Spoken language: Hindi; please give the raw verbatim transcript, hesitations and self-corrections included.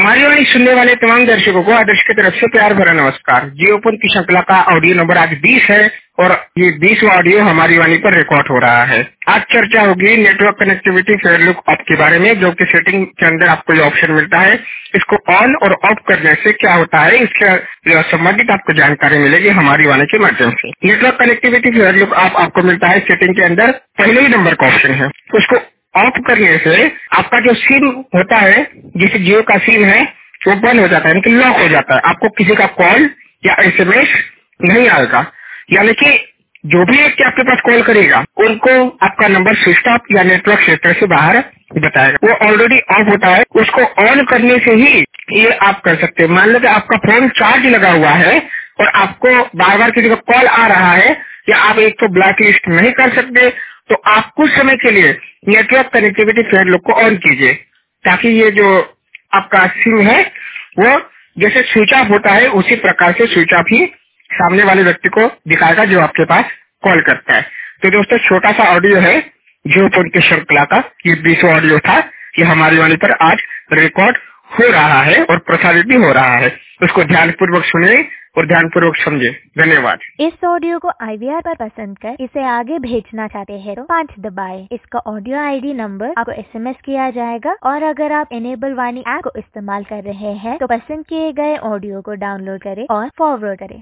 हमारी वाणी सुनने वाले तमाम दर्शकों को आदर्श की तरफ से प्यार भरा नमस्कार। जियो ओपन की श्रृंखला का ऑडियो नंबर आज बीस है और ये बीसवां ऑडियो हमारी वाणी पर रिकॉर्ड हो रहा है। आज चर्चा होगी network connectivity fair look app के बारे में, जो कि सेटिंग के अंदर आपको ये ऑप्शन मिलता है। इसको ऑन और ऑफ करने से क्या होता है, इसके संबंधित आपको जानकारी मिलेगी हमारी वाणी के माध्यम से। Network connectivity fair look app आपको मिलता है सेटिंग के अंदर पहले ही नंबर का ऑप्शन है। उसको ऑफ करने से आपका जो सिम होता है, जैसे जियो का सिम है, वो बंद हो जाता है, यानी कि लॉक हो जाता है। आपको किसी का कॉल या एसएमएस नहीं आएगा, यानी कि जो भी व्यक्ति आपके पास कॉल करेगा उनको आपका नंबर स्विच ऑफ या नेटवर्क क्षेत्र से बाहर बताएगा। वो ऑलरेडी ऑफ होता है, उसको ऑन करने से ही ये आप कर सकते हैं। मान लो कि आपका फोन चार्ज लगा हुआ है और आपको बार बार किसी का कॉल आ रहा है, या आप एक तो ब्लैक लिस्ट नहीं कर सकते, तो आप कुछ समय के लिए नेटवर्क कनेक्टिविटी फेयर लुक को ऑन कीजिए, ताकि ये जो आपका सिम है वो जैसे स्विच ऑफ होता है उसी प्रकार से स्विच ऑफ ही सामने वाले व्यक्ति को दिखाएगा जो आपके पास कॉल करता है। तो दोस्तों, छोटा सा ऑडियो है जियो फोन की श्रृंखला का, ये बीसवां ऑडियो था। ये हमारी वाणी पर आज रिकॉर्ड हो रहा है और प्रसारित भी हो रहा है। उसको ध्यानपूर्वक सुनिए और ध्यानपूर्वक समझे। धन्यवाद। इस ऑडियो को आई वी आर पर पसंद कर इसे आगे भेजना चाहते हैं तो पाँच दबाएं। इसका ऑडियो आईडी नंबर आपको एसएमएस किया जाएगा, और अगर आप एनेबल वाणी ऐप को इस्तेमाल कर रहे हैं तो पसंद किए गए ऑडियो को डाउनलोड करें और फॉरवर्ड करें।